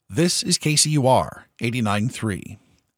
This is KCUR 89.3.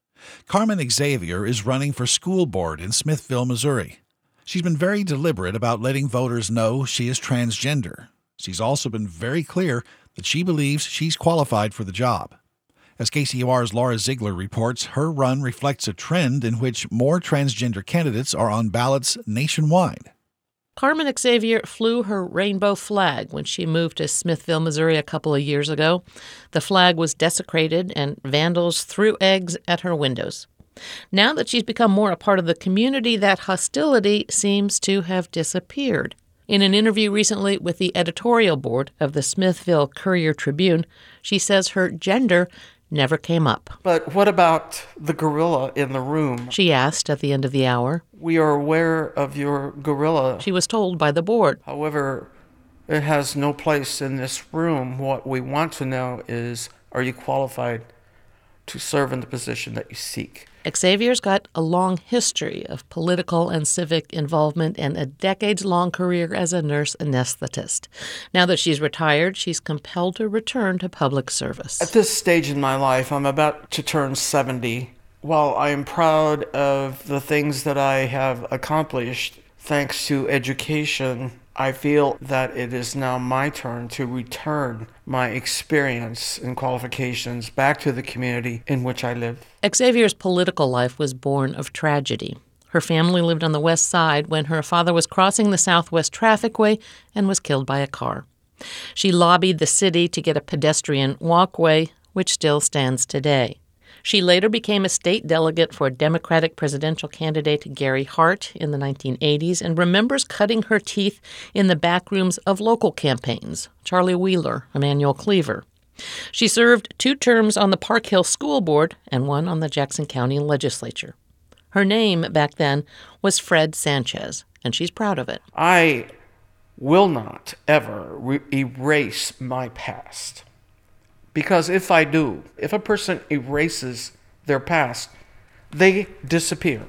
Carmen Xavier is running for school board in Smithville, Missouri. She's been very deliberate about letting voters know she is transgender. She's also been very clear that she believes she's qualified for the job. As KCUR's Laura Ziegler reports, her run reflects a trend in which more transgender candidates are on ballots nationwide. Carmen Xavier flew her rainbow flag when she moved to Smithville, Missouri a couple of years ago. The flag was desecrated and vandals threw eggs at her windows. Now that she's become more a part of the community, that hostility seems to have disappeared. In an interview recently with the editorial board of the Smithville Courier-Tribune, she says her gender never came up. But what about the gorilla in the room? She asked at the end of the hour. We are aware of your gorilla. She was told by the board. However, it has no place in this room. What we want to know is, are you qualified to serve in the position that you seek? Xavier's got a long history of political and civic involvement and a decades-long career as a nurse anesthetist. Now that she's retired, she's compelled to return to public service. At this stage in my life, I'm about to turn 70. While I am proud of the things that I have accomplished thanks to education, I feel that it is now my turn to return my experience and qualifications back to the community in which I live. Xavier's political life was born of tragedy. Her family lived on the west side when her father was crossing the southwest trafficway and was killed by a car. She lobbied the city to get a pedestrian walkway, which still stands today. She later became a state delegate for Democratic presidential candidate Gary Hart in the 1980s and remembers cutting her teeth in the back rooms of local campaigns, Charlie Wheeler, Emanuel Cleaver. She served 2 terms on the Park Hill School Board and 1 on the Jackson County Legislature. Her name back then was Fred Sanchez, and she's proud of it. I will not ever erase my past. Because if I do, if a person erases their past, they disappear.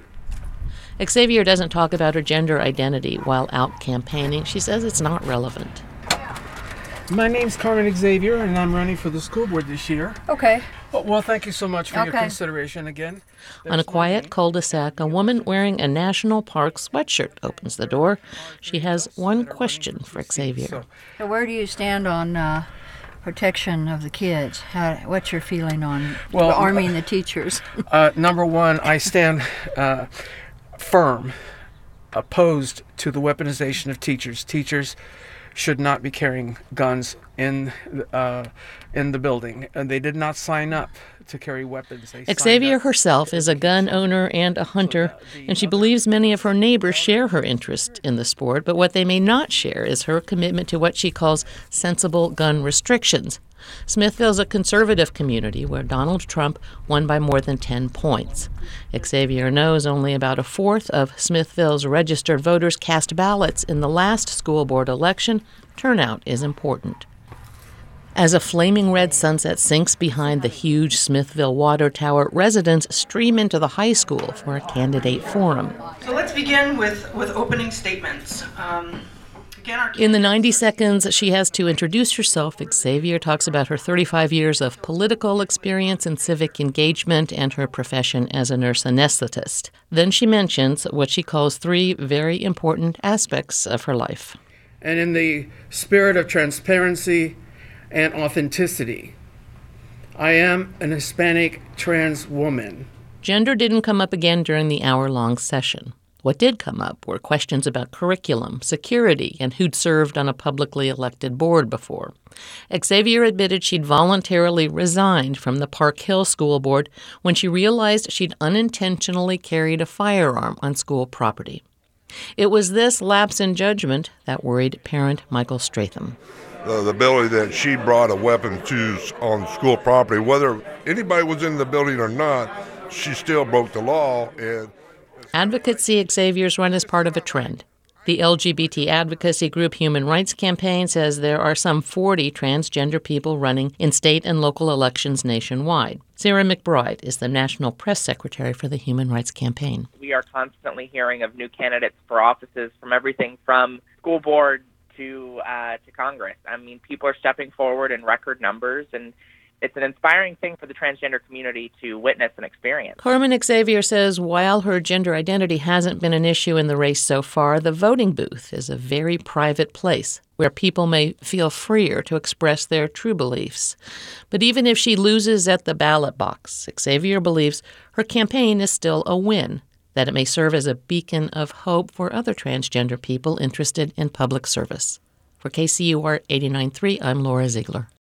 Xavier doesn't talk about her gender identity while out campaigning. She says it's not relevant. My name's Carmen Xavier, and I'm running for the school board this year. Okay. Well, thank you so much for your consideration again. On a quiet cul-de-sac, a woman wearing a National Park sweatshirt opens the door. She has one question for Xavier. So where do you stand on protection of the kids? What's your feeling on arming the teachers? Number one, I stand firm, opposed to the weaponization of teachers. Teachers should not be carrying guns in the building, and they did not sign up to carry weapons. Xavier herself is a gun owner and a hunter, and she believes many of her neighbors share her interest in the sport, but what they may not share is her commitment to what she calls sensible gun restrictions. Smithville's a conservative community where Donald Trump won by more than 10 points. Xavier knows only about a fourth of Smithville's registered voters cast ballots in the last school board election. Turnout is important. As a flaming red sunset sinks behind the huge Smithville water tower, residents stream into the high school for a candidate forum. So let's begin with opening statements. In the 90 seconds she has to introduce herself, Xavier talks about her 35 years of political experience and civic engagement and her profession as a nurse anesthetist. Then she mentions what she calls 3 very important aspects of her life. And in the spirit of transparency and authenticity, I am an Hispanic trans woman. Gender didn't come up again during the hour-long session. What did come up were questions about curriculum, security, and who'd served on a publicly elected board before. Xavier admitted she'd voluntarily resigned from the Park Hill School Board when she realized she'd unintentionally carried a firearm on school property. It was this lapse in judgment that worried parent Michael Stratham. The ability that she brought a weapon to on school property, whether anybody was in the building or not, she still broke the law. And Advocates see Xavier's run as part of a trend. The LGBT advocacy group Human Rights Campaign says there are some 40 transgender people running in state and local elections nationwide. Sarah McBride is the national press secretary for the Human Rights Campaign. We are constantly hearing of new candidates for offices from everything from school board to Congress. I mean, people are stepping forward in record numbers, and it's an inspiring thing for the transgender community to witness and experience. Carmen Xavier says while her gender identity hasn't been an issue in the race so far, the voting booth is a very private place where people may feel freer to express their true beliefs. But even if she loses at the ballot box, Xavier believes her campaign is still a win, that it may serve as a beacon of hope for other transgender people interested in public service. For KCUR 89.3, I'm Laura Ziegler.